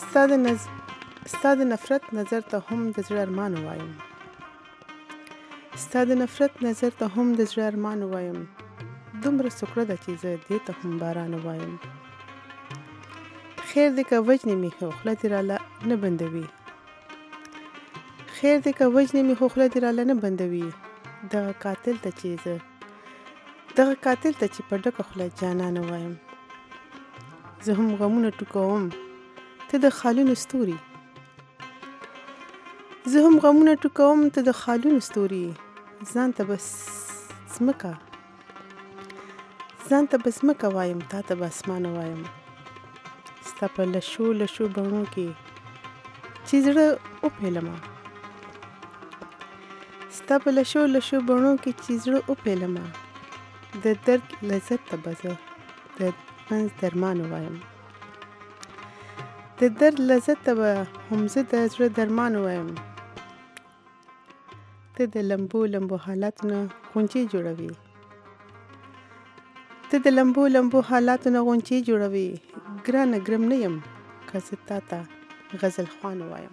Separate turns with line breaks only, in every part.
ستا د نفرت نظر ته هم د زړه ارمان وایم. ستا د نفرت نظر ته هم د زړه ارمان وایم. دومره سکړه ده چې زه دې ته هم باران وایم. خیر دې که وجنې مې خو خوله دې راله نه بندوي. خیر دې که وجنې مې خو خوله دې راله نه بندوي. دغه قاتل ته چې په ډکه خوله جانانه وایم. زه هم غمونه ټوکوم ته د خالونو ستوري. زه هم غمونه ټوکوم ته د خالونو ستوري. ځان ته بس ځمکه وایم، تا ته به اسمان وایم. ستا په لشو بڼو کې چې زړه وپیلمه. ستا په لشو بڼو کې چې زړه وپیلمه. د درد لذت ته به زه د منځ درمان وایم. د درد لذت ته به هم زه د زړه درمان وایم. ته د لمبو حالاتونه غونچې جوړوي. ته د لمبو حالاتونه غونچې جوړوي. ګرانه ګرم نه یم که زه تا ته غزل خوان وایم.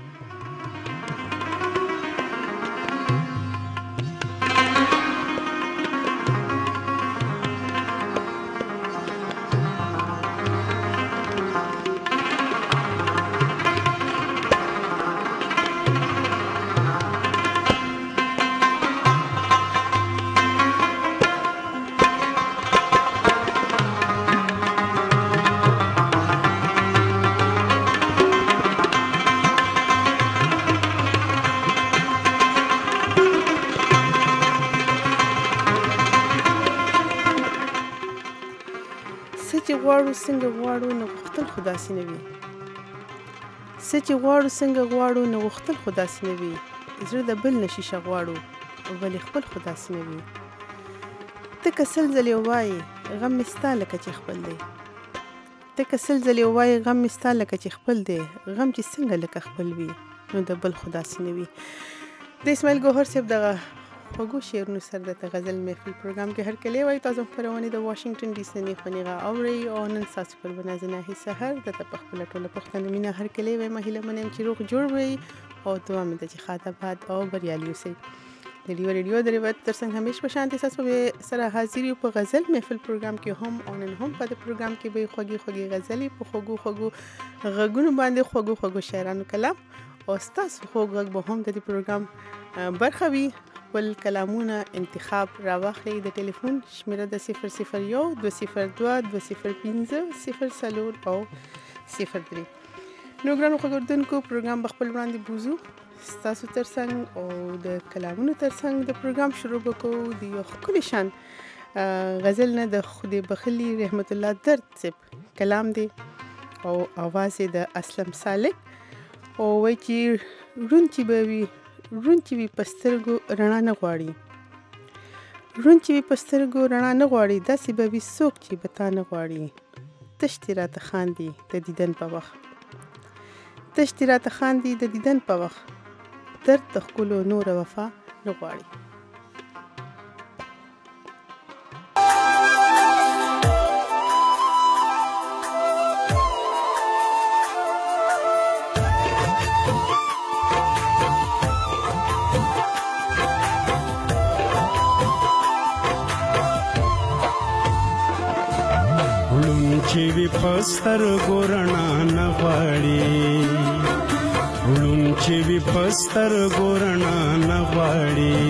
څه چې غواړو څنګه غواړو نه غوښتل خو داسې نه وي. څه چې غواړو څنګه غواړو نه غوښتل خو داسې نه وي. زړه د بل نه شیشه غواړو ولې خپل خو داسې نه وي. ته که سل ځلې ووایې غم مې ستا لکه چې خپل دی. ته که سل ځلې ووایې غم مې ستا لکه چې خپل دی. غم چې څنګه لکه خپل وي نو د بل خو داسې نه وي. د اسماعیل ګوهر صاحب دغه خوږو شعرونو سره د غزل محفل پروګرام کې هر کله وایي تاسو خپرونې د واشنگټن ډي سي نه خنیغه اوري او نن تاسو پر بنازنه سحر د خپل ټوله پښتنه مینه هر کله وایي مهله منم چې روغ جوړ وي او دعا مې د چې خاطر بعد او بریالي اوسئ. د ریډیو د روایت ترڅنګ همیشه په شانتي تاسو سره حاضر یو په غزل محفل پروګرام کې هم او نن هم په پروګرام کې به خوږی غزلې په خوږو غږونو باندې خوږو شاعرانو کلام او تاسو خوږ به هم د دې پروګرام برخه وي. خپل کلامونه انتخاب راواخلئ. د ټلیفون شمیره د 001 202 205 04 او 03. نو ګرانو خوږوردونکو پروګرام بخپل وړاندې بوزو ستاسو ترڅنګ او د کلامونو ترڅنګ د پروګرام شروع وکړو د یو ښکلي شان غزل نه د خدای بخلي رحمت الله درد صاحب کلام دی او اواز د اسلم صالح او وایي چې رون چې وي پسترګو رڼا نه غواړي. داسې به وي څوک چې به تا نه غواړي. تش دې راته خاندي د دیدن په وخت درد د ښکلو نور وفا نه غواړي.
چې وی پستر ګورنا نه غواړي. ولون چې وی پستر ګورنا نه غواړي.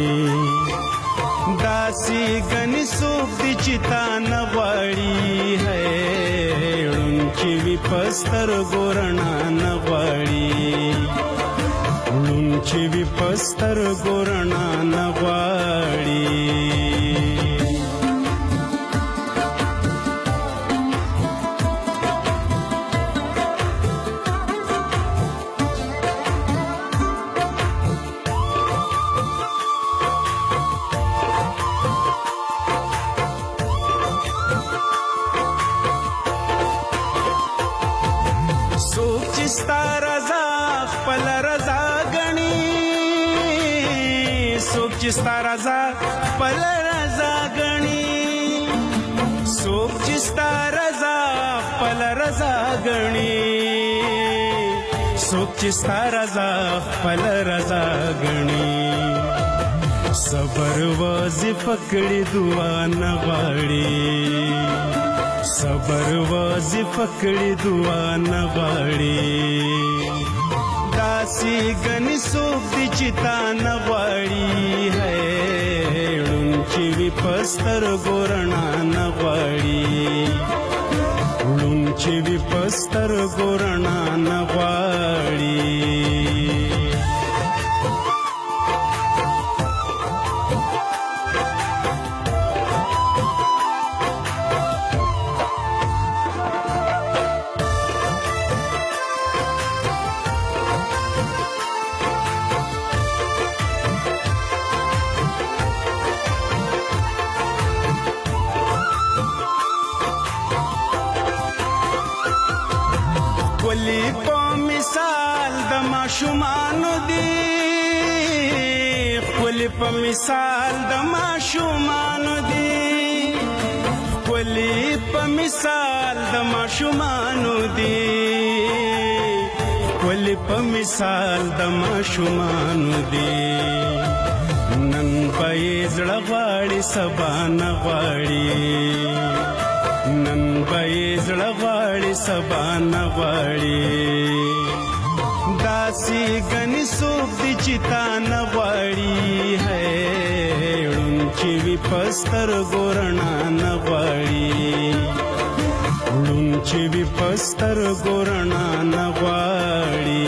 داسې غني څوک دي چې تا نه غواړي. ولون چې وی پستر ګورنا نه غواړي. ولون چې وی پستر ګورنا نه غواړي.
ستا رضا خپل رضا غني څوک چې ستا رضا خپل رضا غني څوک چې ستا رضا خپل رضا ګڼي صبر وظیفه کړي دعا نه غواړي صبر وظیفه کړي دعا نه غواړي داسې ګنې څوک دي چې تا نه غواړي ړوند چې وي په سترګو رڼا نه غواړي ړوند چې وي په سترګو رڼا نه غواړي ولی په مثال د ماشومانو دی ولی په مثال د ماشومانو دی ولی په مثال د ماشومانو دی ولی په مثال د ماشومانو دی نن په زړه غواړي سبا نه غواړي نن به زړه غواړي سبا نه غواړي داسې ګنې څوک دي چې تا نه غواړي ړوند چې وي په سترګو رڼا نه غواړي ړوند چې وي په سترګو رڼا نه غواړي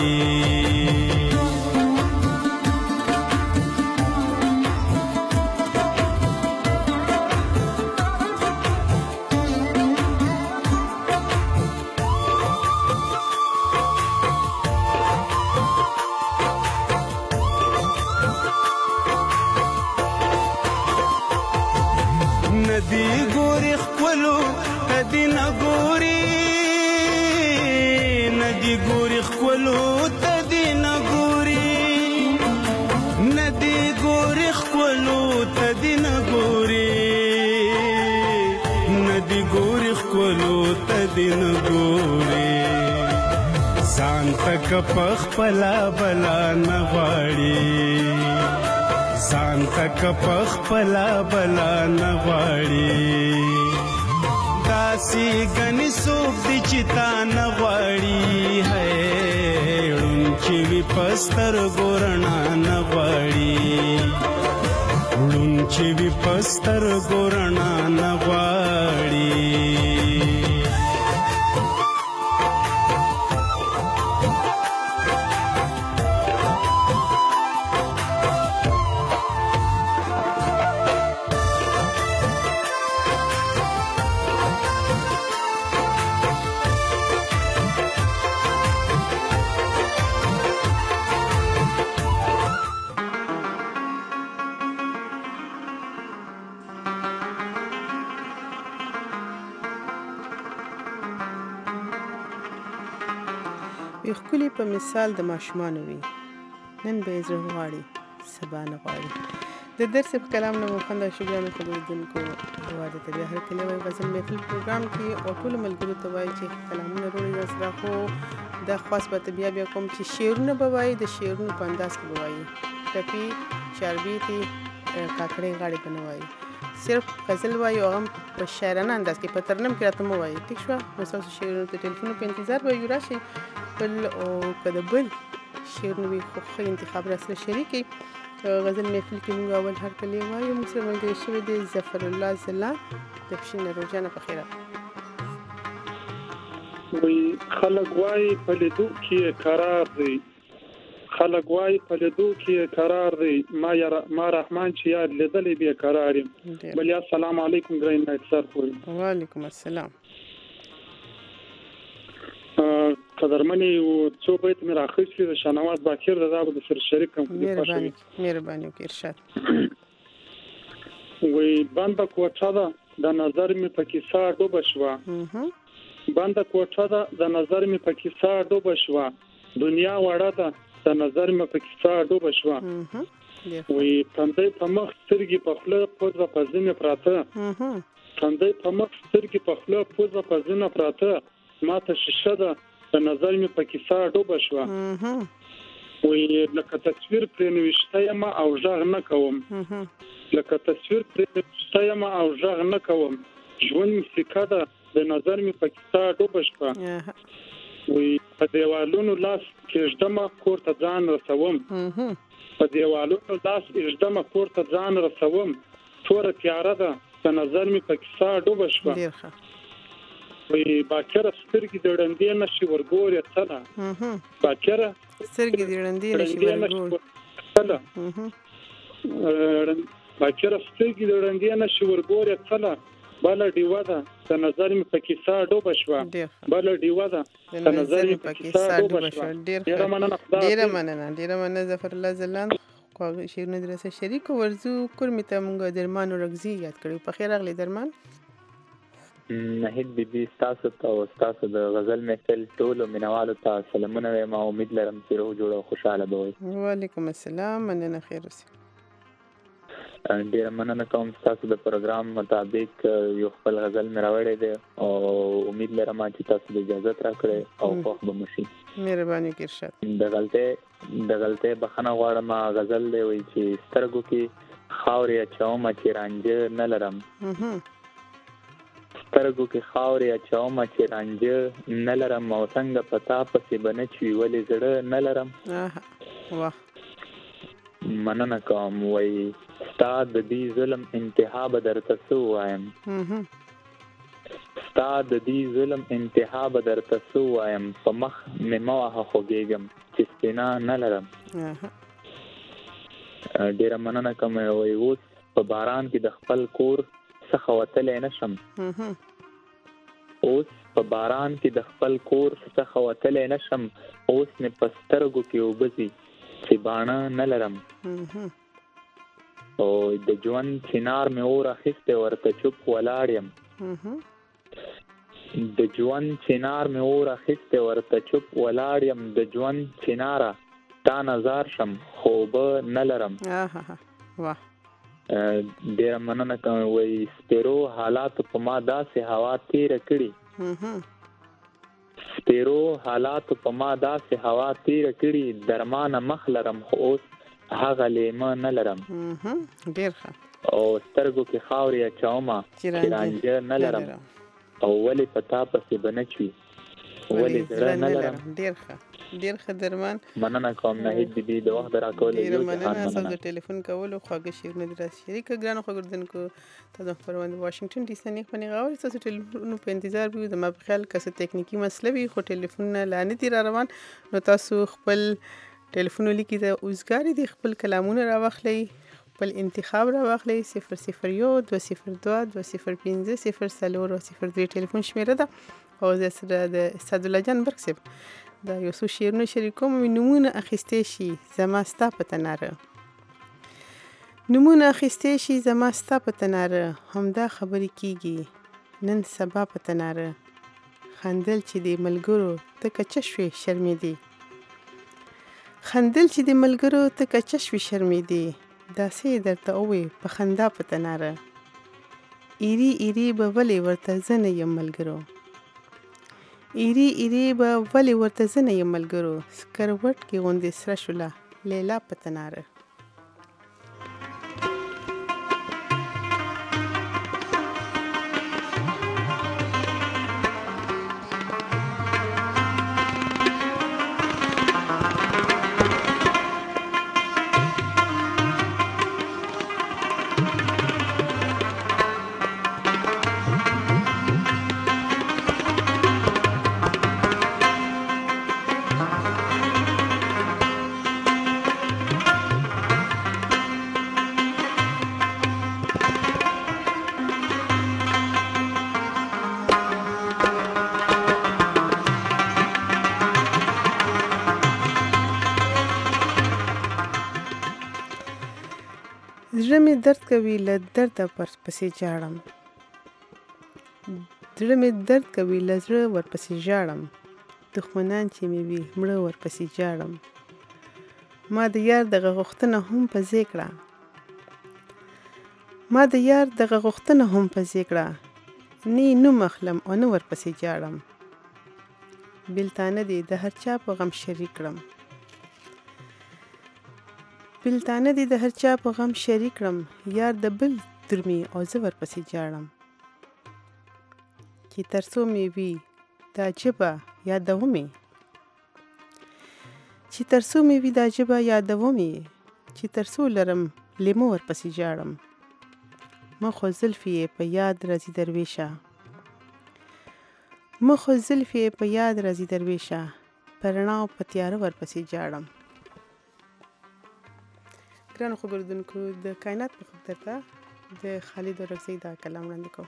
ندی ګوري خپلو تدی نه ګوري ندی ګوري خپلو تدی نه ګوري ندی ګوري خپلو تدی نه ګوري ندی ګوري خپلو تدی نه ګوري ځان تک په خپله بلا نه غواړي ځان تک په خپله بلا نه غواړي داسې ګنې څوک دي چې تا نه غواړي ړوند چې وي په سترګو رڼا نه غواړي ړوند چې وي په سترګو رڼا نه غواړي
وی ښکلي په مثال د ماشومانو وي نن به یې زړه غواړي سبا نه غواړي د درس په کلام نه مو خوند او شکریه مې خبرېدونکو هېواد ته بیا هرکلی وایي غزل محفل پروګرام کې او ټولو ملګرو ته وایي چې کلامونه وروړي راسره خو دا خواست به بیا کوم چې شعرونه به وایي د شعرونو په انداز کې به وایي ټپي چاربیتې کاکړۍ غاړې به نه وایي صرف غزل وایي او هم په شاعرانه انداز کې په ترنم کې راته مو وایي ټیک شوه نو ستاسو شعرونو ته ټلیفونو په انتظار به یو راشئ بل او که د بل شعرونه وي خو ښه انتخاب راسره شریک کړئ غزل محفل کې موږ اول هرکلی وایو موږ سره ملګری شوی دی ظفر الله ځلاند د پښین نه روزانه په خیره
وی خلک وایي په لیدو کې قرار دی خلک وایي په لیدو کې قرار دی ما رحمان چې یاد لیدلې به قرار یم بل السلام علیکم ګرین نایټ سر کوی
وعلیکم السلام
قدرمنې او څو بیت مې راخېستې د شنواز باکر د زاب د سر شریکم
مهرباني وکړئ ارشاد
وی بنده کوټه ده د نظر مې پکې سا ډوبه شوه بنده کوټه ده د نظر مې پکې سا ډوبه شوه دنیا وړه ده د نظر مې پکې سا ډوبه شوه وی تندې په مخ سترګې په خوله پوزه په ځینې پراته تندې په مخ سترګې په خوله پوزه په ځینې پراته ما ته شیشه ده د نظر مې په کیسه ډوبه شوه وې لکه تصویر پرې نوشته یم او غږ نه کوم لکه تصویر پرې نوشته یم او غږ نه کوم ژوند مې سکه ده د نظر مې په کیسه ډوبه شوه وې په دیوالونو لاس کېږدمه کور ته ځان رسوم په دیوالونو لاس کېږدمه کور ته ځان رسوم توره تیاره ده د نظر مې په کیسه ډوبه شوه وې باکره سترګې د ړندې نشي ورګورې څله باکره
سترګې د ړندې نشي ورګورې
باکره سترګې د ړندې نشي ورګورې څله بله ډیوه ده د نظر مې په کیسه ډوبه شوه بله ډیوه ده د نظر مې په کیسه ډوبه شوه
ډېره مننه ظفر الله ځلاند خواږه شعرونه در سره شریک ورزو کورمې ته مونږ درمان ورغزي یاد کړو په خیر راغلی درمان
نهید بیبي ستاسو ته او ستاسو د غزل محفل ټولو مینوالو ته سلامونه وایم او امید لرم چې روح جوړ او خوشحاله به وئ.
وعلیکم السلام مننه خیر اوسئ.
ډېره مننه کوم ستاسو د پروګرام مطابق یو خپل غزل مې راوړی دی او امید لرم چې تاسو د اجازت راکړئ او خوښ به مو شي.
مهرباني وکړئ ارشاد.
د غلطۍ بخښنه غواړم. غزل دی وایي چې سترګو کې خاورې اچومه چې رانجه نه لرم سترګو کې خاورې اچومه چې رانجه نه لرم او څنګه په تا پسې به نه چوي ولې زړه نه لرم. مننه کوم. وایي ستا د دې ظلم انتها به درته څه ووایم ستا د دې ظلم انتها به درته څه ووایم په مخ مې مه وهه خوږېږم چې سپینا نه لرم. ډېره مننه کوم. وایي اوس په باران کې د خپل کور څخه وتلی نه شم اوس په باران کې د خپل کور څخه وتلی نه شم اوس مې په سترګو کې اوبه ځي چې باڼه نه لرم او د ژوند چنار مې اور اخیستی ورته چوپ ولاړ یم د ژوند چنار مې اور اخیستی ورته چوپ ولاړ یم د ژوند چناره تا نظر شم خو اوبه نه لرم. ډېره مننه کوم. وایي سپیرو حالاتو په ما داسې هوا تیره کړي سپیرو حالاتو په ما داسې هوا تیره کړي درمانه مخ لرم خو اوس هغه لیمه نه لرم.
ډېر ښه.
او سترګو کې خاورې اچومه چې رانجه نه لرم او ولې په تا پسې به نه چوي ولې زړه نه لرم.
ډېر ښه ډېر ښه درمان.
مننه کوم نهید بیبي د وخت راکولو.
ډېره مننه تاسو د ټلیفون کولو خواږه شعرونه دې راسره شریک کړه. ګرانو خوږردونکو تاسو خپرونه واشنگټن ډي سي نه خپنې غواړئ تاسو ټلیفون په انتظار بيو. زما په خیال که څه تکنیکی مسله وي خو ټلیفون لا نه دي را روان نو تاسو خپل ټلیفون لیکي د اوزګاری دي خپل کلامونه راوخلئ خپل انتخاب راوخلئ 001 202 205 04 ټلیفون شمیره ده او زه سره د استاد الله جان برک صاحب دا یو څو شعرونه شریکوم. نمونه اخیستې شي زما ستا په تناره نمونه اخیستې شي زما ستا په تناره همدا خبرې کیږي نن سبا په تناره خندل چې د ملګرو ته کچه شوې شرمېدې خندل چې د ملګرو ته کچه شوې شرمېدې داسې درته ووې په خندا په تناره ایری ایری به ولې ورته زه نه یم ملګرو ایری ایری به ولې ورته زه نه یم ملګرو سکروټ کې غوندې سره شوله لیلا په تناره. زړه مې درد کوي له درده ورپسې ژاړم زړه مې درد کوي له زړه ورپسې ژاړم دښمنان چې مې وي مړه ورپسې ژاړم ما د یار دغه غوښتنه هم په ځای کړه ما د یار دغه غوښتنه هم په ځای کړه نه نوم اخلم او نه ورپسې ژاړم بلتانه دې د هر چا په غم شریک کړم بلتانه دې د هر چا په غم شریک کړم یار د بل درمي او زه ورپسې جاړم چې تر څو مې وي دا ژبه یادومې چې تر څو مې وي دا ژبه یادومې چې تر څو لرم لیمو ورپسې جاړم مخو زلفې په یاد راځي درویشه مخو زلفې په یاد راځي درویشه په رڼا او په تیاره ورپسې جاړم ګرانو خبردونکو د کائنات په خاطر ته د خالد ورکزی دا کلام وړاندې کوم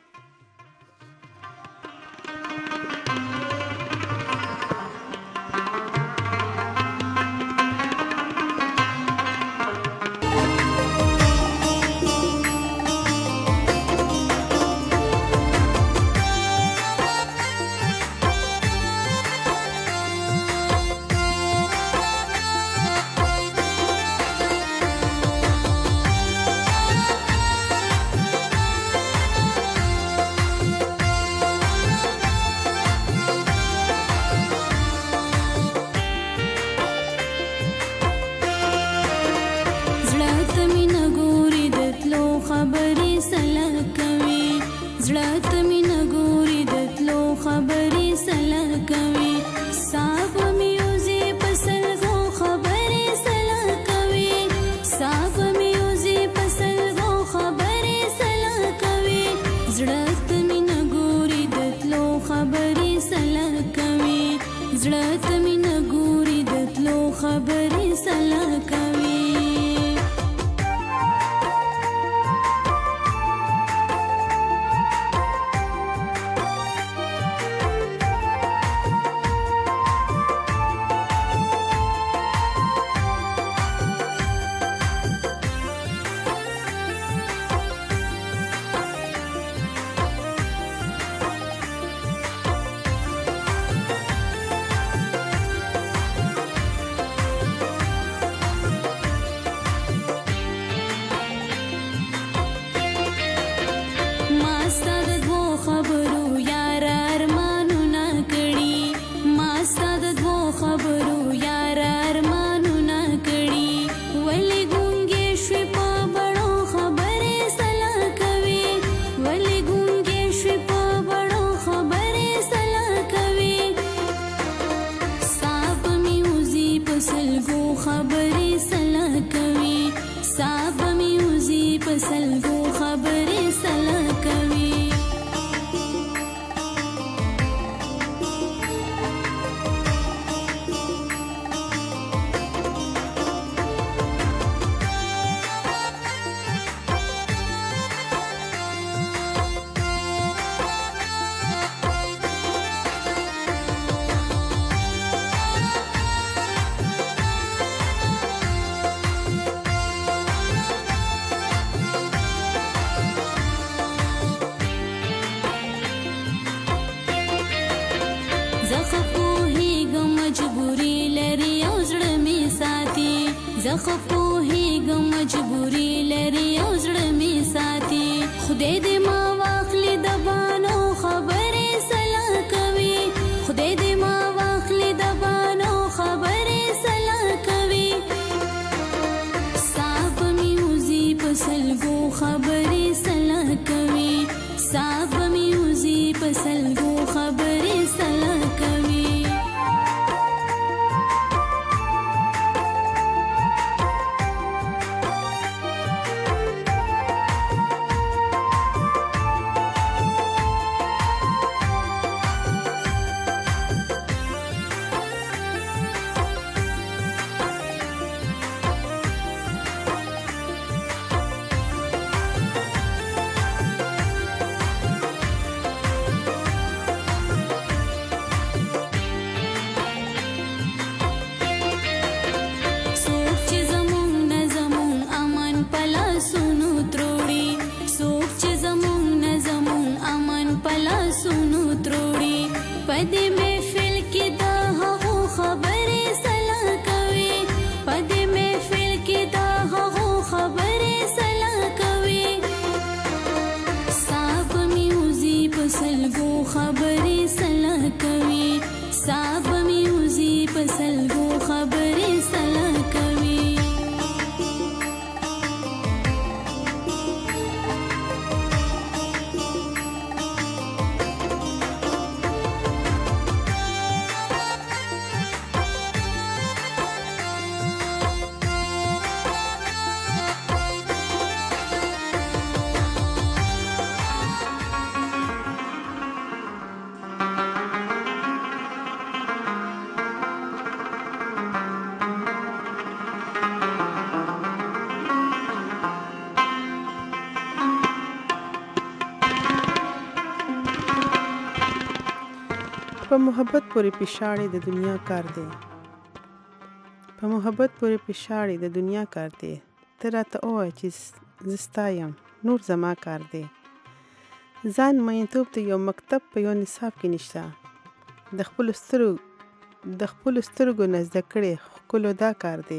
په محبت پورې پیشاړې د دنیا کار دی، په محبت پورې پیشاړې د دنیا کار دی. ته راته ووایه چې زه ستا یم، نور زما کار دی. ځان مینتوب د یو مکتب په یو نصاب کې نشته. د خپلو سترګو نه زده کړې ښکلو دا کار دی.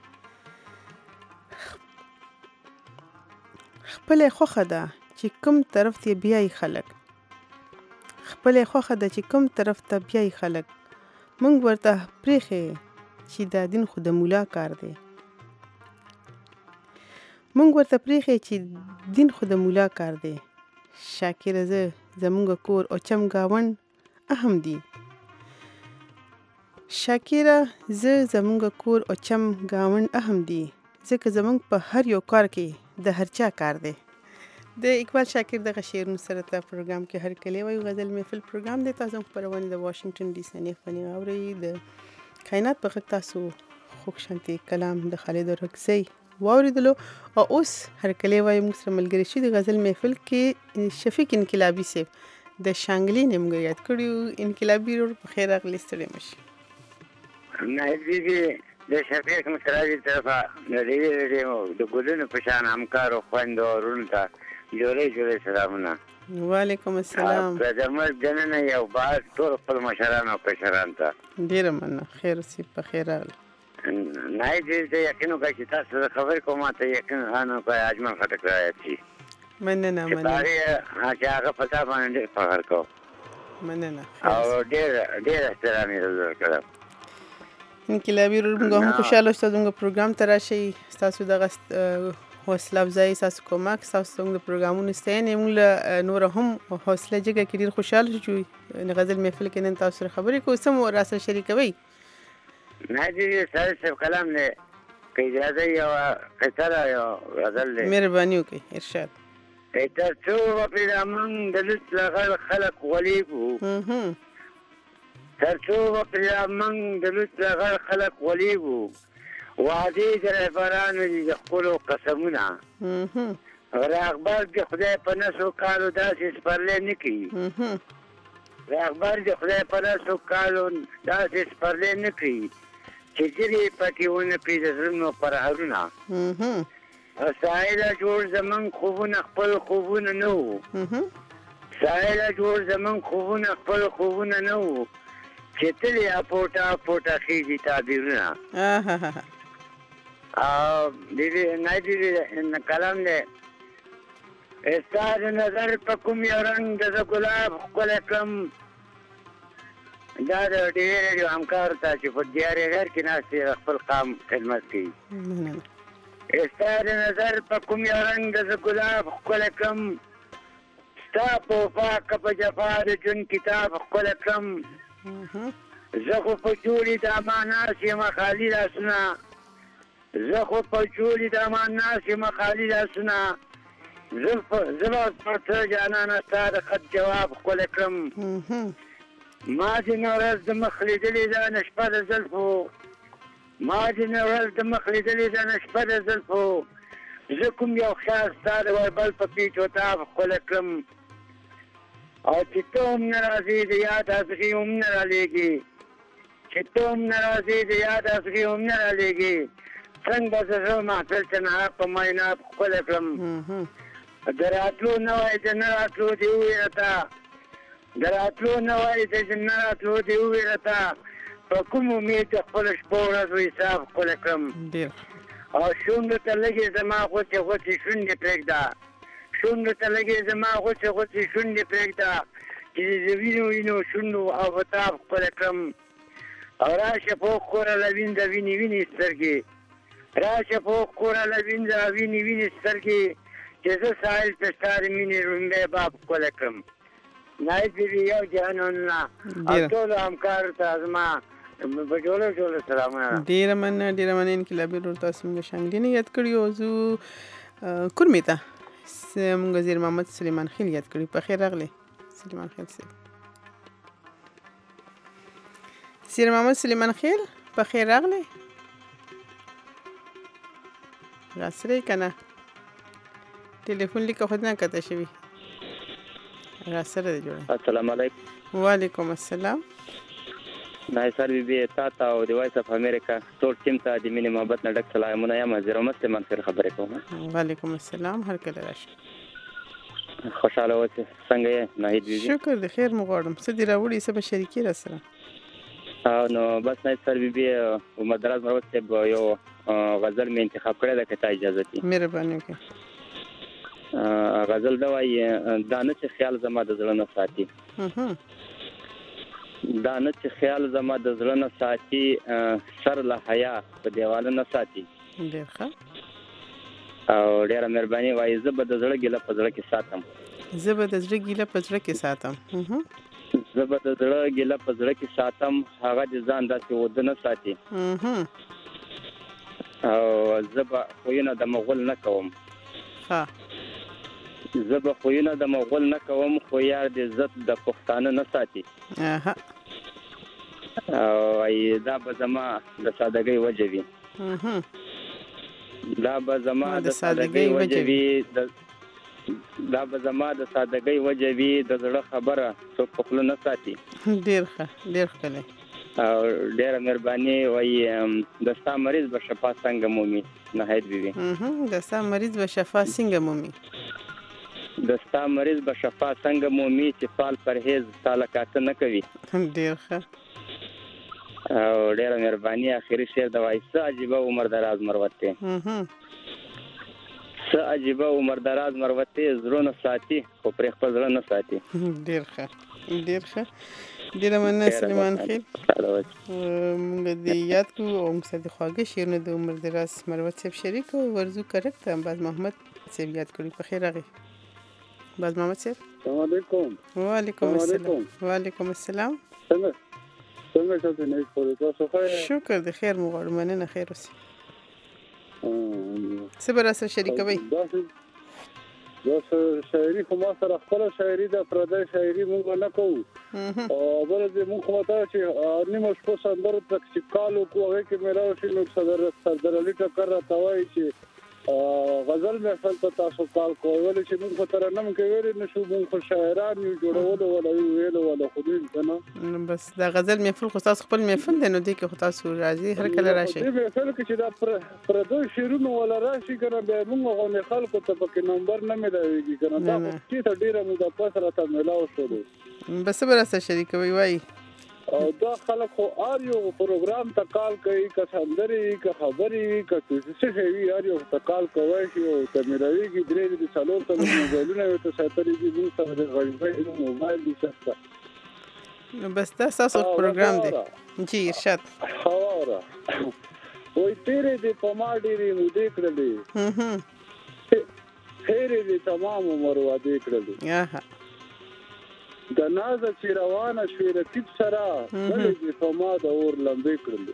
خپله خوښه ده چې کوم طرف ته بیایي خلک، خپله خوښه ده چې کوم طرف ته بیایي خلک. موږ ورته پرېښې چې دا دین خو د مولا کار دی. موږ ورته پرېښې چې دین خو د مولا کار دی. شاکره زمونږ کور او چم گاون اهم دي. شاکره زمونږ کور او چم گاون اهم دي، ځکه زمونږ په هر یو کار کې د هر چا کار دی. د اقبال شاکر دغه شعرونو سره ته پروګرام کې هر کلی وایو غزل محفل پروګرام دی. تاسو خپرونه د واشنگټن ډي سي نه خپرې اورئ. د کائنات په غږ تاسو خوږ شانتي کلام د خالد رکزی واوریدلو. او اوس هر کلی وایو موږ سره ملګری شي د غزل محفل کې شفیق انقلابی صاحب د شانګلي نه موږ یاد کړیو. انقلابی ورو په خیر راغلی، ستړي مشي.
نه دې د شفیق مصراوي طرفه د دې د ګلونو په شان همکارو خویندو ورونو ته جوړې سلامونه.
وعلیکم السلام.
زموږ دننه یو باز ټول خپل مشران او کشران ته
ډېره مننه. خیر اوسې، په خیر راغلی.
نه دې یقین وکړه چې تاسو د خبرې کوم ته یقین وکړئ. اجمل خټک راځي.
مننه
چې هغه په تا باندې ډېر فخر کوم.
مننه
او ډېر احترام یې درکړم.
انقلابي ورور موږ هم خوشحاله شو زموږ پروګرام ته راشئ. ستاسو دغه حوصله افزایي، ستاسو کومک، ستاسو د پروګرامونو ستاینې موږ له نوره هم حوصله جګه کې ډېر خوشحاله شو چې غزل محفل کې نن تاسو سره خبرې کوو. څه مو راسره شریکوئ؟
نه دې سړی صاحب کلام دی، که اجازه یو قصه ده، یو غزل دی.
مهرباني وکړئ، ارشاد.
تر څو وپېژنه موږ د لوڅ لغړ خلک غولېږو، تر څو وپېژنه موږ د لوڅ لغړ خلک غولېږو. وعدې د رهبرانو دي د خپلو قسمونه، رهبر د خدای په نسو کالو داسې سپرلی نه کوي، رهبر د خدای په نسو کالو داسې سپرلی نه کوي چې جرې پکې ونه کړي د زړونو پرهرونه. ساحله جوړ زمونږ خوبونه خپل خوبونه نه وو، ساحله جوړ زمونږ خوبونه خپل خوبونه نه وو چې تل یې پوټه خېږي تعبیرونه. او دې کلام دی. ستا د نظر په کوم یو رنګ د زه ګلاب ښکلی کړم. دا د ټي وي ریډیو همکارو ته چې په دیارې غیر کې ناست دي خپل قام خدمت کوي. ستا د نظر په کوم یو رنګ د زه ګلاب ښکلی کړم، ستا په وفا که په جفا د ژوند کتاب ښکلی کړم. زه خو په جوړې د امان ناست یم خالي لاسونه، زه خو په جوړې د امان ناست یم خالي لاسونه. زه به په ته جانانه ستا د خط جواب ښکلی کړم. ما دې نه ورځ د مخ لیدلې ده نه شپه د زلفو، ما دې نه ورځ د مخ لیدلې ده نه شپه د زلفو. زه کوم یو خیال ستا د وربل په پیچ و تاب ښکلی کړم. او چې ته هم نه راځې د یاد اصغي هم نه رالیږي، چې ته هم نه راځې د یاد اصغي هم نه رالیږي. څنګه به زه زه محفل ته نه په معاینات ښکلی کړم. د راتلو نه وای د نه راتلو دې وویره تا، د راتلو نه وای د نه راتلو دې وویره تا. په کوم امید د خپلو شپو ورځو حساب ښکلی کړم. او شونډو ته لږې زما غوڅې شونډې پرېږده، شونډو ته لږې زما غوڅې شونډې پرېږده چې د وینو شونډو او بتاب ښکلی کړم. او راشه پوخ کوره له وینده وینې سترګې، راشه پوخ کوره له وینده وینې سترګې چې زه ساحل په ستا د مینې رومبی باب ښکلی کړم. نایب بیبي یو جهانونه او ټولو همکارو ته زما په جوړو سلامونه.
ډېره مننه انقلابي ورور، تاسو موږ شانګلي نه یاد کړي او زه کورمې ته موږ زیر محمد سلیمان خیل یاد کړي. په خیر راغلی سلیمان خیل صاحب. زیر محمد سلیمان خیل په خیر راغلی، راسره که نه ټلیفون لیکه خود نه کته شوي. را سره دی جوړه.
السلام علیکم.
وعلیکم السلام.
نایسر بی تا او د وایس اف امریکا ټول ټیم ته د مینې محبت نه ډک سلامونه یم. زیرو مسلمان خیر خبرې کوم.
وعلیکم السلام. هر کله راشي.
خوشاله اوسئ. څنګه یې ناهید بیبي؟
شکر د خیر مو غواړم. څه دې راوړي څه به شریکي را سره؟
نو بس نایسر بیبي عمر دراز مروت صاحب یو غزل مې انتخاب کړی ده که تا اجازه دي.
مهرباني وکړئ.
غزل دا وایي دا نه چې خیال زما د زړه نه ساتي، دا نه چې خیال زما د زړه نه ساتي، سر له حیا په دیواله نه ساتي.
ډېر ښه.
او ډېره مهرباني وایي زه به د زړه ګیله په زړه کې ساتم،
زه به د زړه ګیله په زړه کې ساتم،
زه به د زړه ګیله په زړه کې ساتم، هغه د ځان داسې وده نه ساتي. او زه به خویونه د مغول نه کوم، زه به خویونه د مغول نه کوم، خو یار د عزت د پښتانه نه ساتي. او دا به زما د سادګۍ وجه وي، دا به زما د سادګۍ وجه وي، دا به زما د سادګۍ وجه وي، د زړه خبره څوک په خوله نه ساتي.
ډېر ښه، ډېر ښکلی.
او ډېره مهرباني وایي د ستا مریض به شفا څنګه مومي نهید بیبي؟
د ستا مریض به شفا څنګه مومي؟
د ستا مریض به شفا څنګه مومي چې فال پرهیز ستا له کاته نه کوي.
ډېر ښه.
او ډېره مهرباني. آخري شعر د وایي څه عجیبه عمر دراز مروت دی، څه عجیبه عمر دراز مروت دی، زړونه ساتي خو پرې خپل زړه نه ساتي.
ډېر ښه، ډېر ښه. ډېره مننه سلیمان خېل. موږ دې یاد کړو او موږ سره د خواږه شعرونه د عمر دراز مروت صاحب شریک او ورزو کرک ته باز محمد صاحب یاد کړی. په خیر راغی باز محمد صاحب.
السلام علیکم.
وعلیکم السلام. وعلیکم السلام.
څنګه تاسو نه پوهیږئ؟ تاسو خیر؟
شکر د خیر مو غواړم. مننه خیر اوسئ. څه به راسره شریکوئ؟
دا شاعري خو ما سره خپله شاعري ده، پردی شاعري موږ نه کوو. او بله دې موږ خو مته چې نیمه شپو سندرو ته چې کال وکړو هغې کې مې راوشي نو سردار علي ټکر راته وایي چې غزل محفل ته تاسو کال کوئ، ولې چې موږ خو ترنم کې ویلی نه شو، موږ خو شاعران یو، جوړولو والا یو، ویلو والا خو نه یو که نه.
بس دا غزل محفل خو ستاسو خپل محفل دی، نو دې کې خو تاسو راځئ هر کله راشئ.
دې محفل کې چې دا پردو شعرونه والا راشي که نه بیا موږ غوندې خلکو ته پکې نمبر نه میلاویږي که نه. دا خو چېرته ډېره موده پس راته میلاو شولو.
بس څه به راسره شریکوئ وایي؟
او دا خلک خو هر یو پروګرام ته کال کوي، که سندرې وي که خبرې وي که څه شی وي، هر یو ته کال کوی شي او ته میلاویږي. درې د 4 موبایلونه یې ورته ساتلي دي، موږ سره د غریبۍ موبایل دي شته.
بس دا ستاسو پروګرام دی. جی ارشاد.
واوره وایي تیرې دې په ما ډېرې مودې کړلې، خیرې دې تمام عمر وعدې کړلې، د نازه چې روانه شوې رقیب سره، بلې دې په ما د اور لمبې کړلې.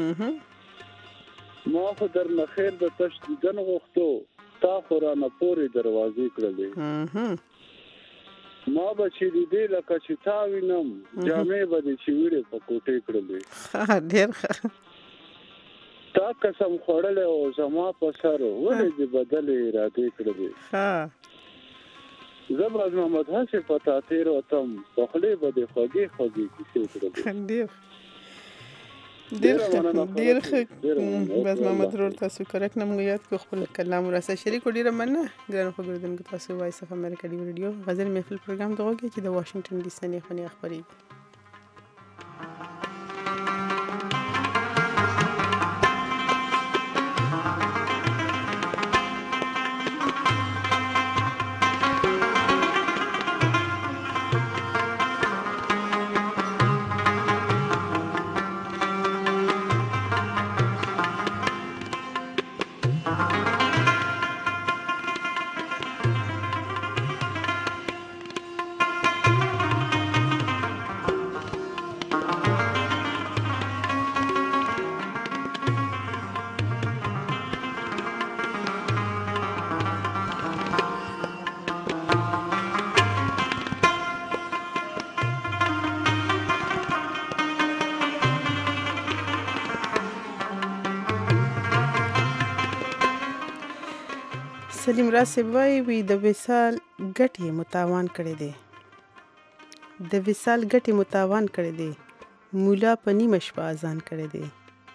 ما خو درنه خیر د تش دیدن غوښتو، تا خو رانه پورې دروازې کړلې. ما به چې دې لکه چې تا وینم، جامې به دې چې ویړې په کوټې کړلې.
ډېر ښه.
تا قسم خوړلی او زما په سر، ولې دې بدلې ارادې کړلې. زه باز محمد هسې په تا تېروتم، په خولې به دې خوږې خوږې کیسې کړلې.
ډېر ښه. باز محمد ورور تاسو کرک نه موږ یاد کړو، خپل کلام راسره شریک کړو. ډېره مننه ګرانو خبردونکو. تاسو وایس اف امریکا ډي ریډیو غزل محفل پروګرام ته غوږ چې د واشنگټن ډي سي نه خپرېږي. سلیم راسب وایي د وصال ګټې متاوان کړی دی، د وصال ګټې متاوان کړی دی مولا په نیمه شپه اذان کړی دی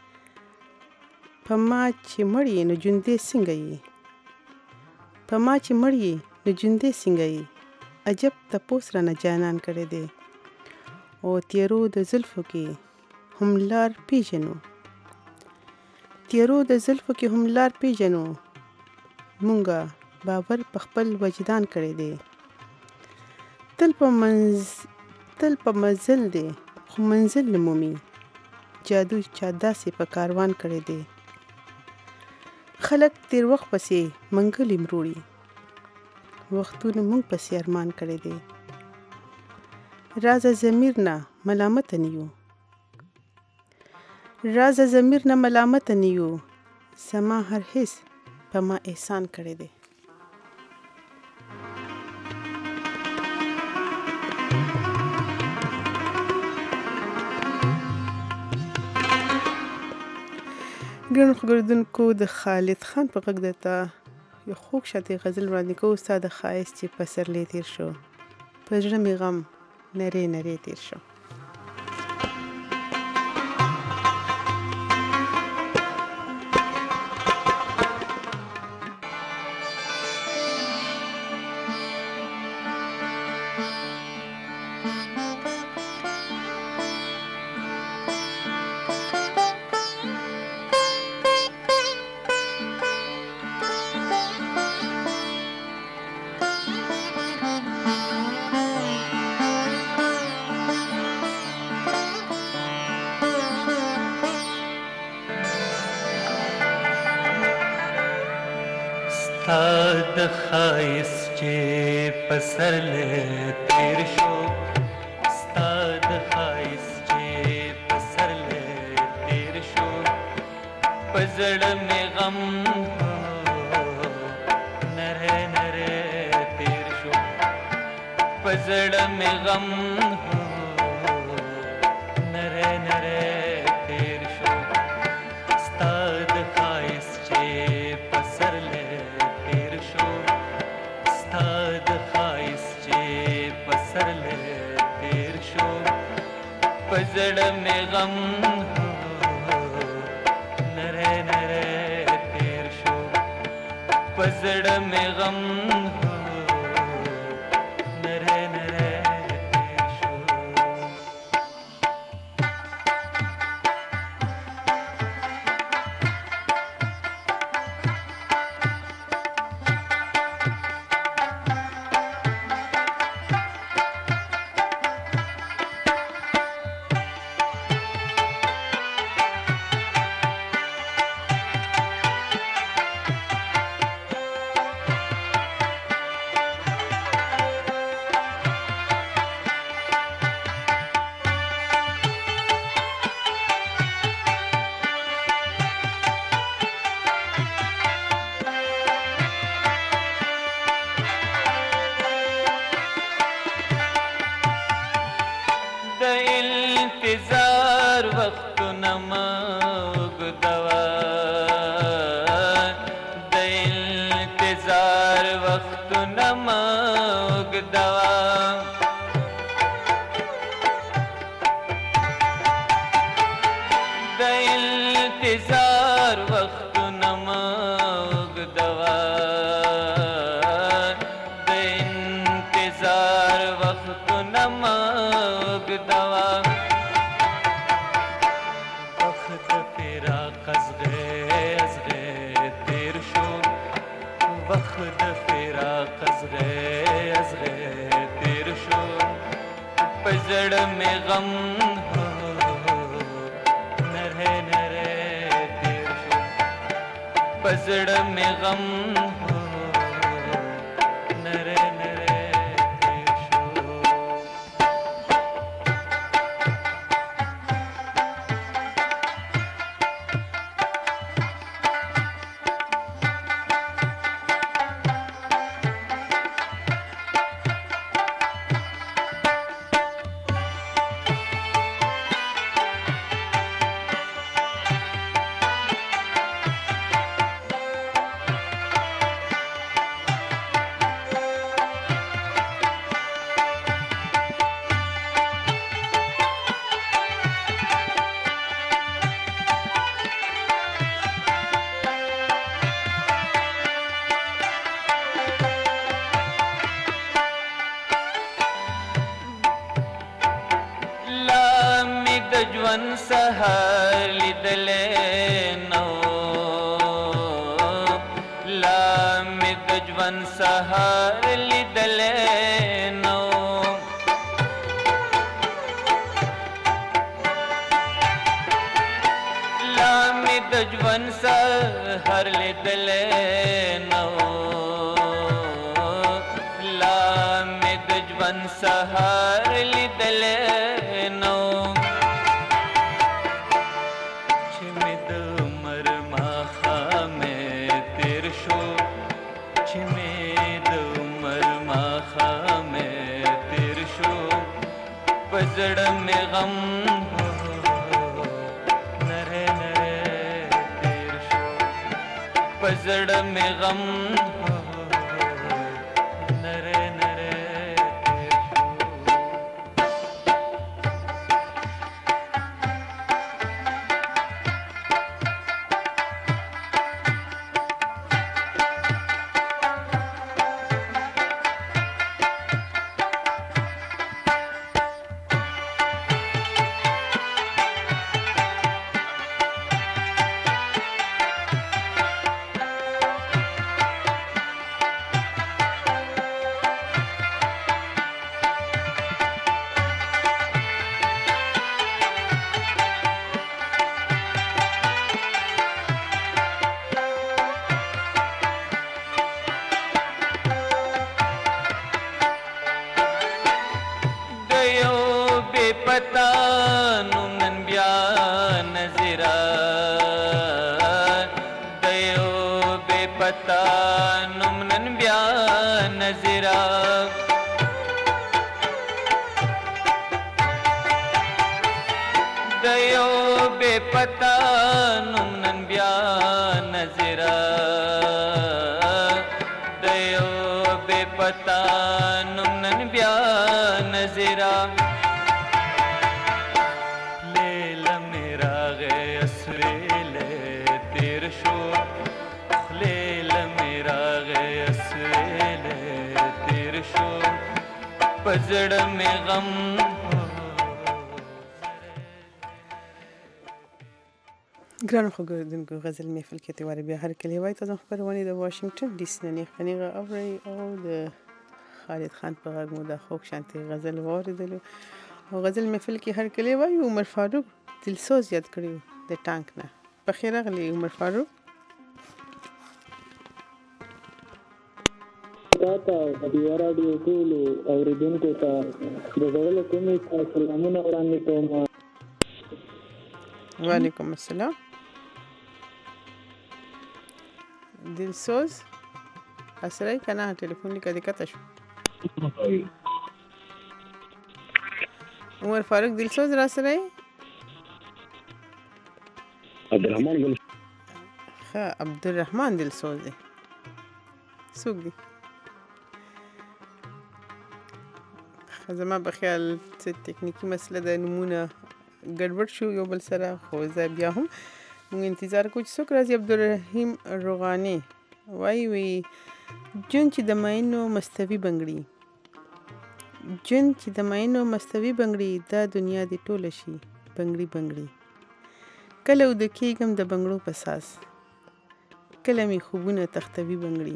په ما چې مړ یې نو ژوندی څنګه یې په ما چې مړ یې نو ژوندی څنګه یې عجب تپوس رانه جانان کړی دی او تیرو د زلفو کې هم لار پیژنو تیرو د زلفو کې هم لار پیژنو مونږه باور په خپل وجدان کړی دی تل په منزل دی خو منزل نه مومي جادو چا داسې په کاروان کړی دی خلک تیر وخت پسې منګلې مروړي وختونه مونږ پسې ارمان کړی دی راز ضمیر نه ملامت نیو راز ضمیر نه ملامت نیو زما هر حس په ما احسان کړی دی ګرانو خبردونکو د خالد خان په غږ درته یو خوږ شاعري غزل وړاندې کوو ستا د ښایست چې پسرلی تیر شو په زړه مې غم نری نری تیر شو
د ښایست چې پسرلی تیر شو ستا د ښایست چې پسرلی تیر شو په زړه مې غم نری نری تیر شو په زړه مې غم نری نری تیر شو ستا د ښایست چې پسرلی زړه مې غم نری نری تیر شو په زړه مې غم نری نری تیر شو انتظار وختونه مه اوږدوه د انتظار وختونه مه اوږدوه د انتظار وختونه مه اوږدوه د انتظار وختونه مه اوږدوه وخت فراق ازغه تیر شو په زړه مې غم نری نری تیر شو په زړه مې غم نری نری تیر شو ژوند سهار لیدلې نو لا مې د ژوند سهار لیدلې نو لا مې د ژوند سهار لیدلې نو لا مې د ژوند سهار لیدلې نو چې مې د عمر ماښامې تېر شو چې مې د عمر ماښامې تېر شو په زړه مې غم نری نری تېر شو په زړه مې غم نری نری تېر شو پتا نوم نن بیا نظرا دیو بے پتا نوم نن بیا نظرا دیو بے پتا نوم نن بیا نظرا دیو بے پتا نوم نن بیا نظرا پزړه مې غم
ګرانو خبریدونکو غزل محفل کې تیواري بیا هر کلی وای تاسو خبرونه د واشنگټن ډي سي نه خنیغه اوري او د خالد خان په غږ مو د خوږ شانتي غزل واردلو او غزل محفل کې هر کلی وای عمر فاروق دلسوز یاد کړیو د ټانک نه په خیر غلی عمر فاروق
تاسو د رادیو ټول اوریدونکو ته د زړه کومې سلامونه وړاندې کوم.
وعلیکم السلام. دلسوز اسره کنه ټلیفون لیکه دقت شو. عمر فاروق دلسوز را سره
عبدالرحمن
عبدالرحمن دلسوز دی څوک دی؟ زما په خیال څه ټکنیکی مسله د نمونه ګډوډ شو یو بل سره خو زه بیا هم موږ انتظار کوو چې څوک راځي. عبدالرحیم روغاني وایي جون چې د ماینو مستوي بنګړي جون چې د ماینو مستوي بنګړي دا دنیا دی ټوله شي بنګړي بنګړي کله ود کېږم د بنګړو په ساس کله مې خوبونه تختوي بنګړي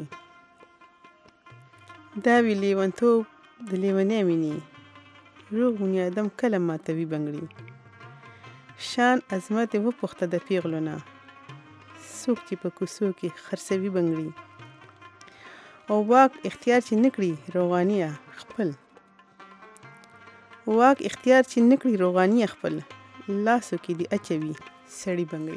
دا وی لیونتوب د لیونی مینی روغ بنی آدم کله ماتوي بنګړي شان عظمت و پخته د پیغلونه څوک چې په کوڅو کې خرڅوي بنګړي او واک اختیار چې نکړي روغانیه خپل واک اختیار چې نکړي روغانیه خپل لاسو کې دی اچوي سړی بنګړي.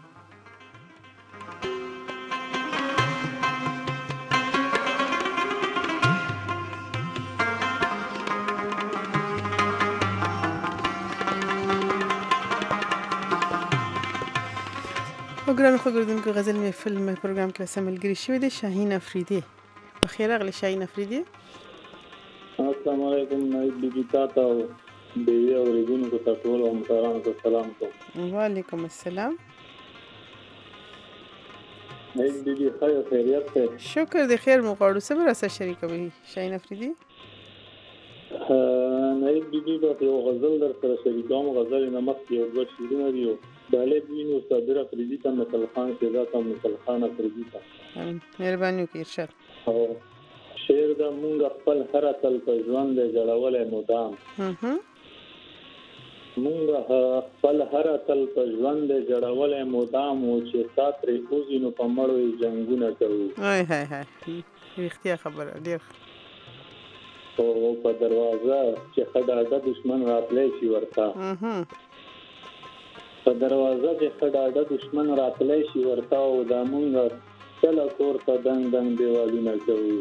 ګرانو خبریدونکو غزل محفل مې پروګرام کې سره ملګری شوی دی شاهین افریدی. په خیر راغلی شاهین افریدی.
السلام علیکم نایب بیبي تاسو بیبي اوریدونکو ته ټول همکارانو ته سلام کوم.
وعلیکم السلام.
نایب بیبي خیریت ده؟
شکر د خیر مو غواړو. څه به راسره شریکوي شاهین افریدی؟
نایب بیبي به یو غزل در سره شریکوم. غزل نه مخکې یو دوه شعرونه دي. طالب وینو صابر افریدي ته مثل خان شهزاد ته مثل خان افریدي ته
مهرباني وکړئ ارشاد.
شعر د مونږ خپل هر تل په ژوند دی جوړولای مدام. مونږ خپل هر تل په ژوند دی جوړولای مدام او چې ساتري اوزي نو په مړو جنگونه کوو.
هاي هاي هاي رښتیا خبره ډیر.
او په دروازه چې خداډه دشمن راتلای شي ورته. په دروازه چې خداډه دشمن راتلای شي ورته او د مونږ کله کور ته دنګ دنګ دیوالونه کوي.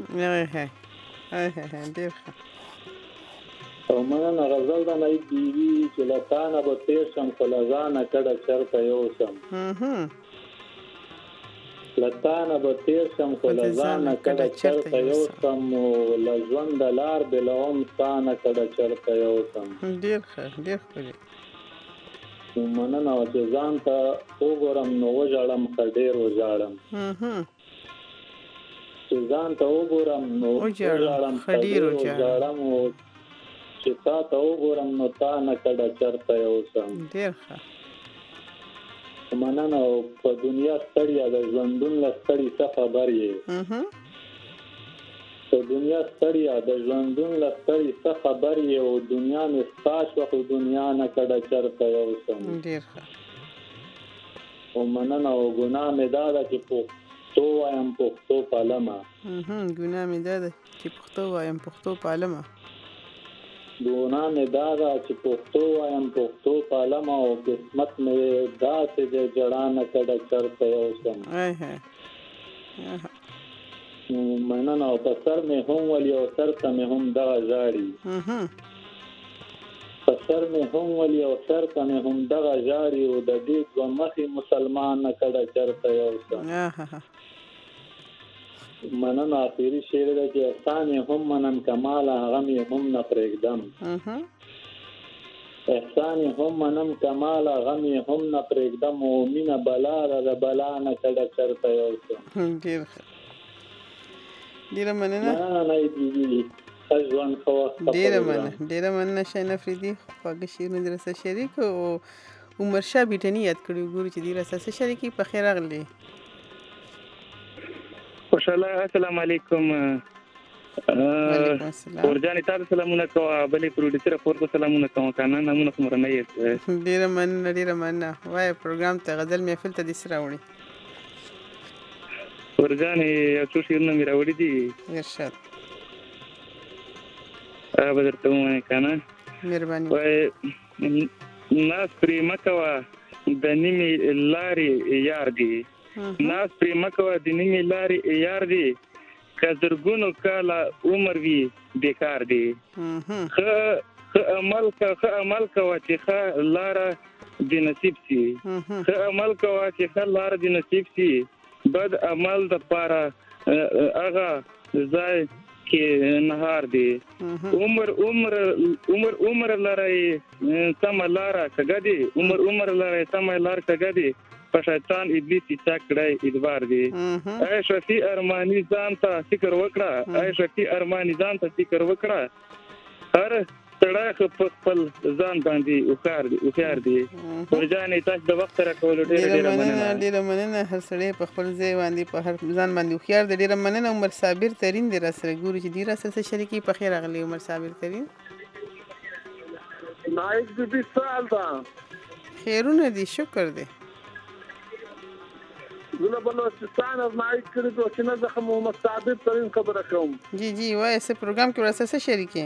ډېر ښه.
او مننه غزل د نایب بیبي چې له تانه به تېر شم خو له ځانه کډه چرته یوسم. له تانه به تېر شم خو له ځانه کډه چرته یوسم او له ژونده لار بېلوم ستانه کډه چرته یوسم.
ډېر ښه ډېر ښکلی.
مننه چې ځان ته وګورم نو وژاړم ښه ډېر وژاړم. چې ځان ته وګورم نو وژاړم ښه ډېر وژاړم او چې تا ته وګورم نو تا نه کډه چرته یوسم.
ډېر ښه.
مننه او په دنیا ستړیا د ژوندون له ستړي څه خبر یې. په دنیا ستړیا د ژوندون له ستړي څه خبر یې او دنیا مې ستا شوه خو دنیا نه کډه چرته یوسم.
ډېر ښه.
او مننه او ګناه مې دا ده چې پښتو وایم پښتو پالمه.
ګناه مې دا ده چې پښتو وایم پښتو پالمه.
ګناه مې دا ده چې پښتو وایم پښتو پالمه او قسمت مې داسې دی جړانه کډه چرته یوسم. مننه او په سر مې هم ولي او سر ته مې هم دغه ژاړي. په سر مې هم ولي او سر ته مې هم دغه ژاړي او د دې دوه مخې مسلمان نه کډه چرته یوسم. مننه اخیری شعر دی چې احسان هم منم کمال هغه مې هم نه پرېږدم. احسان هم منم کمال هغه مې هم نه پرېږدم او مینه بلا ده د بلا نه کډه چرته یوسم.
ډېر ښه. ډېره مننه. ډېره مننه شاهین افریدي. خواږه شعرونه دې راسره شریک او عمر شاه بیټني یاد کړي. ګورو چې دې راسره شریکي. په خیر راغلی.
خوشاله. السلام علیکم.
وعلیکم السلام.
ورجانې تاسو سلامونه کوه. بلې پروډوسر پورته سلامونه کوه. کنه نمونه کومره یې.
ډېره مننه ډېره مننه. وای پروګرام ته غزل محفل ته دې سره وړي.
ورجانې یو څو شعرونه مې راوړي دي.
ارشاد.
به درته ووایم کنه.
مهرباني.
وای ناز پرې مه کوه د نیمې لارې یار دی. ناز پرې مه کوه د نیمې لارې یار دی که زرګونو کاله عمر وي بیکار دی. ښه عمل کوه چې ښه لاره دې نصیب سي. ښه عمل کوه چې ښه لاره دې نصیب سي. بد عمل د پاره هغه ځای کې نهار دی. عمر لري سمه لاره کږه دی. عمر لري سمه لاره کږه دی. په شیطان ابلیس چې کړای ادوار دی. اے شفیع ارمانی ځان ته فکر وکړه. اے شفیع ارمانی ځان ته فکر وکړه. هر سړی خپل ځان باندې هوښیار دی. ورجانې تاسو د وخت راکولو ډېره مننه.
ډېره مننه. هر سړی په خپل ځای باندې په هر ځان باندې هوښیار دی. ډېره مننه. عمر صابر ترین دی راسره. ګورو چې دې راسره شریکي. په خیر راغلی عمر صابر ترین.
نایب بیبي سوال ده.
خیرونه دي. شکر دی.
زه بلوچستان از نایب کړی دوه چې نه زه محمد صابر ترین خبره کوم.
جی وایه څه پروګرام کې ورسره شریکي.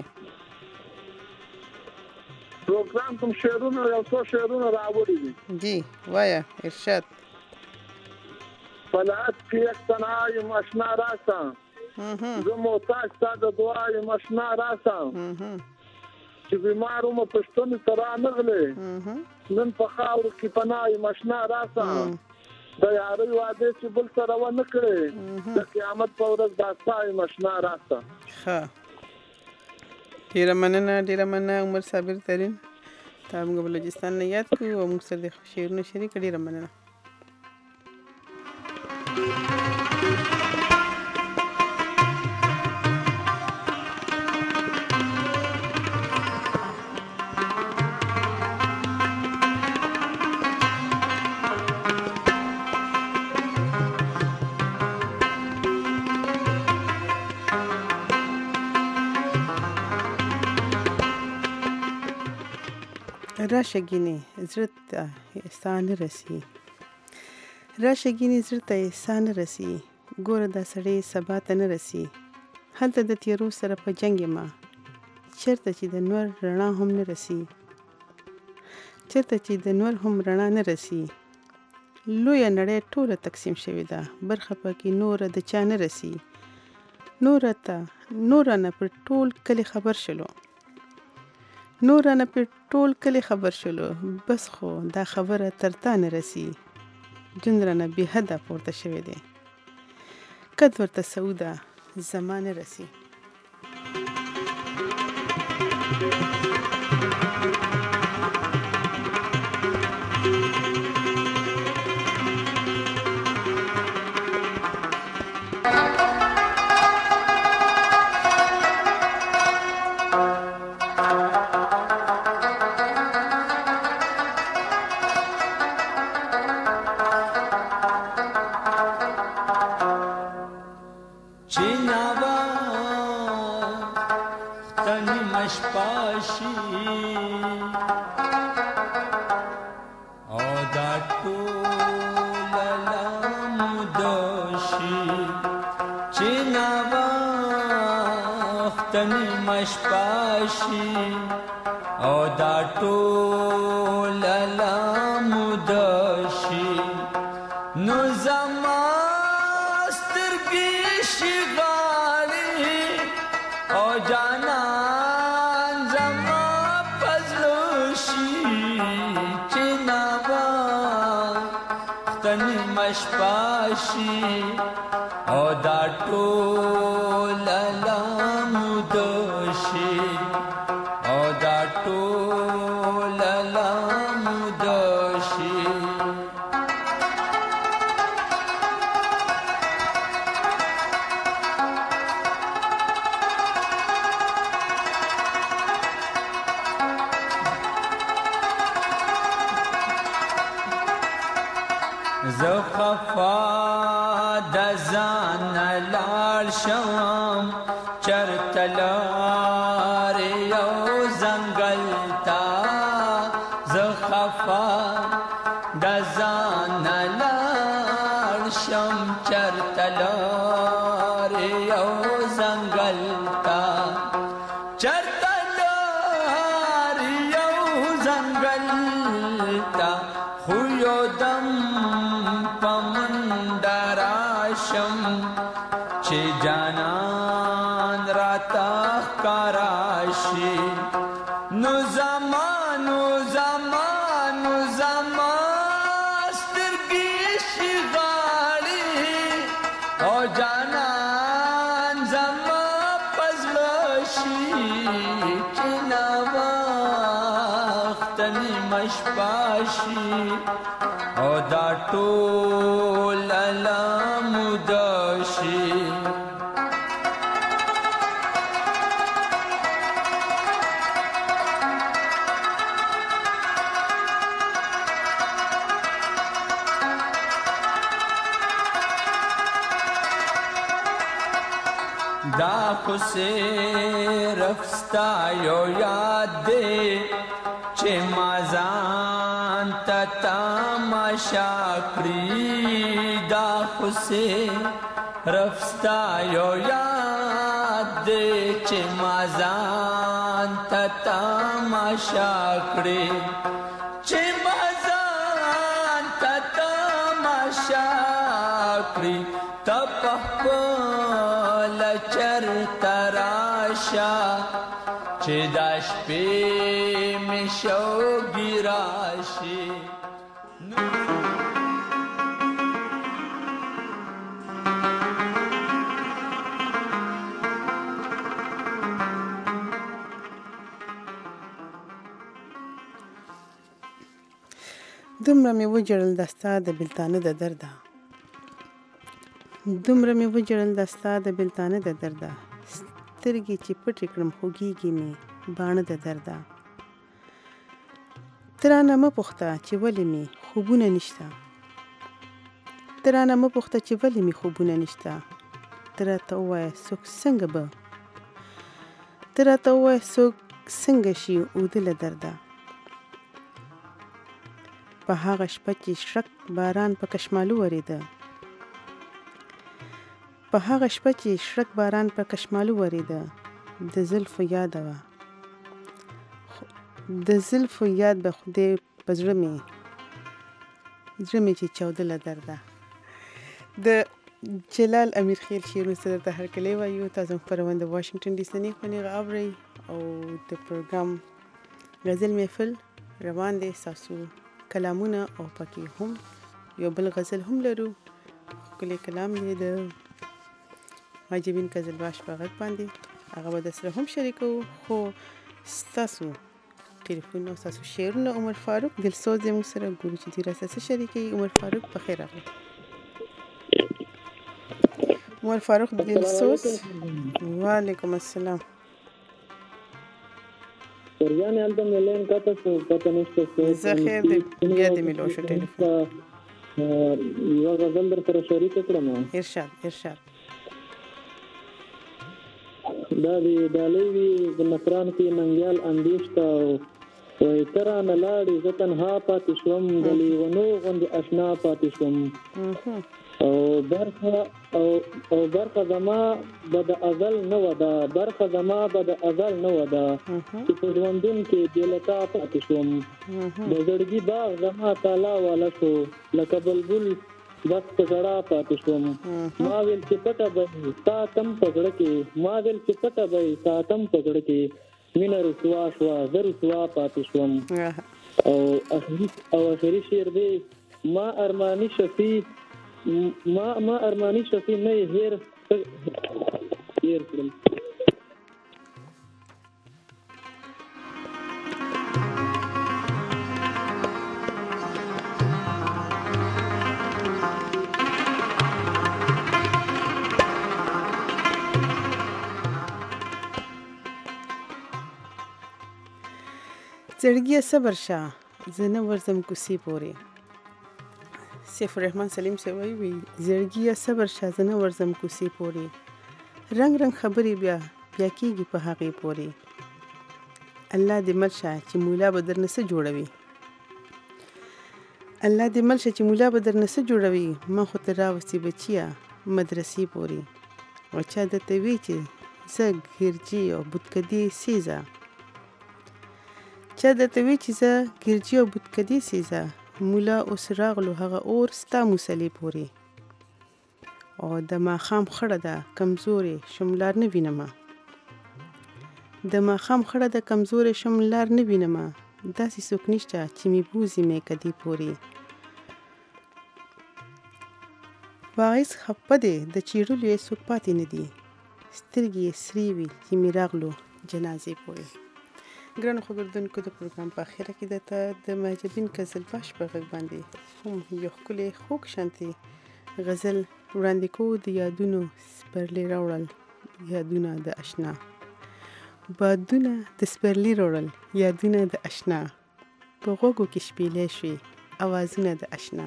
پروګرام کوم شعرونه یو څو شعرونه راوړي دي.
جی وایه ارشاد.
فلعت کې یک تنها یم اشنا راسه. زه محتاج ستا د دعا یم اشنا راسه. چې بیمار وم پښتون ته رانغلې. نن په خاورو کې پناه یم اشنا راسه. د یارۍ وعدې چې بل سره ونه کړې د قیامت په ورځ دا ستا یم اشنا راسه.
ښه. ډېره مننه عمر صابر ترین. تا موږ بلوچستان نه یاد کړو او موږ سره د شعرونو شریک. ډېره مننه. راشه ګینې زړه ته ساه نه رسي راشه ګینې زړه ته ساه نه رسي ګوره دا سړی سبا ته نه رسي هلته د تیرو سره په جنګ ما چېرته چې د نور رڼا هم نه رسي چېرته چې د نور هم رڼا نه رسي لویه نړۍ ټوله تقسیم شوې ده برخه پکې نوره د چا نه رسي نوره نه پر ټول کلی خبر شلو نوره نه پر ټول کلی خبر شلو بس خو دا خبره تر تا نه رسي جندره نه بې حده پورته شوې دی قد ورته سوده زمانه رسي
او دا ټول لامدشي نو زما سترګې شي غاړي او جانان زما پزلو شي چې نوا تني مشپاشي او دا ټول لامدشي او دا ټول لامدشي زه خفا د ځان لاړ شم چرته لارې یو ځنګل ته زه خفا د ځان لاړ شم چرته لارې یو ځنګل ته چرته لارې یو ځنګل ته خو یو دم په منډه راشم چې جانان راته ښکاره شي نو زما سترګې شي غاړي او جانان زما په زړه شي چې ناوخته نیمه شپه شي او دا ټول لامده شي دا خو صرف ستا یو یاد دی چې ما ځان ته تماشا کړي دا خو صرف ستا یو یاد دی چې ما ځان ته تماشا کړي چې ما ځان ته تماشا کړي ته په خپل چرته راشه چې دا شپې مې شوګي راشي
دومره مې وجړل د ستا د بېلتانه د درده دومره مې وجړل د ستا د بېلتانه د درده سترګې چې پټې کړم خوږېږي مې باڼه د درده ته رانه مه پوښته چې ولې مې خوبونه نشته ته رانه مه پوښته چې ولې مې خوبونه نشته ته راته ووایه څوک څنګه شي اوده له درده په هغه شپه چې شرک باران په کشمالو وریده په هغه شپه چې شرک باران په کشمالو وریده د زلفو یاد وه د زلفو یاد به خدای په زړه مې چې چاودله درده د جلال امیر خیل شعرونه سره د هرکلی وایو تاسو خپرونه د واشنگټن ډي سي نه خونې اورئ او د پروګرام غزل محفل روان دی تاسو کلامونه او پکې هم یو بل غزل هم لرو کله کلام یې د ماجبین قزلباش په غږ باندې هغه به د سره هم شریکو خو تاسو ټلیفون او تاسو شعرونه عمر فاروق دلسوز زموږ سره ګورو چې دی راسه شریکي عمر فاروق په خیر راغلی عمر فاروق دلسوز وعلیکم السلام
ورجان انت ملين کته څه پته نشته
زه خیر دې بیا دې ملو شو ټلیفون
یو غزل در سره شریک کړم
ارشاد
دا دی دالوی د نفران کې ننګیال اندیشتا وای ترا نه لاړې زه تنها پاتې شوم د لیونو غوندې اشنا پاتې شوم او برخه زما به د ازل نه ودا برخه زما به د ازل نه ودا چې په ژوندون کې دلتا پاتې شوم د زړګي باغ زما تالا والا شو لکه بلبل بس په زړه پاتې شوم ما ویل چې پټه به ساتم په زړه کې ما ویل چې پټه به ساتم په زړه کې مینه رسوا شوه زه رسوا پاتې شوم او اخري شعر دی ما ارمانی شفیع نه هیر کړم
زړګیه صبر شه زه نه ورځم کوڅې پورې سیف الرحمن سلیم سے وی زړګیه صبر شه زه نه ورځم کوڅې پورې رنگ خبرې بیا کېږي په هغې پورې الله دې مل شه چې مولا به درنه څه جوړوي الله دې مل شه چې مولا به درنه څه جوړوي ما خو ته راوستي بچیه مدرسې پورې او چا درته وی چې زه ګرجي او بتکدې سیزه چا درته وی چې زه ګرجي او بتکدې سیزه مولا اوس راغلو هغه اور ستا موسلې پورې او د ماښام خړه ده کمزورې شملار نه وینمه د ماښام خړه ده کمزورې شملار نه وینمه داسې څوک نشته چې مې بوزي مې کدي پورې واغیس خپه دی د چیرلو یې څوک پاتې نه دي سترګې یې سرې وي چې مې راغلو جنازې پورې ګرانو خبردونکو د پروګرام په اخره کې درته د ماجبین قزلباش په غږ باندې هم یو ښکلی خوږ شانتې غزل وړاندې کوو د یادونو سپرلي راوړل یادونه د اشنا بادونه د سپرلي راوړل یادونه د اشنا په غوږو کې شپېلې شوې اوازونه د اشنا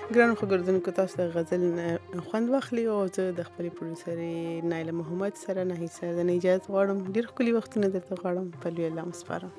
ګرانو خبردونکو تاسو د غزل خوند واخلي او زه د خپلې پروډوسرې نایله محمد سره نه سره د اجازه غواړم. ډېر ښکلي وختونه درته غواړم. په لوی الله مسپارم.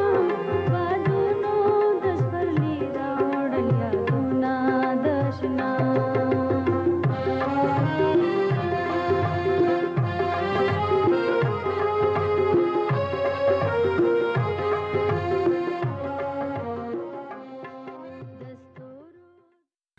Krishna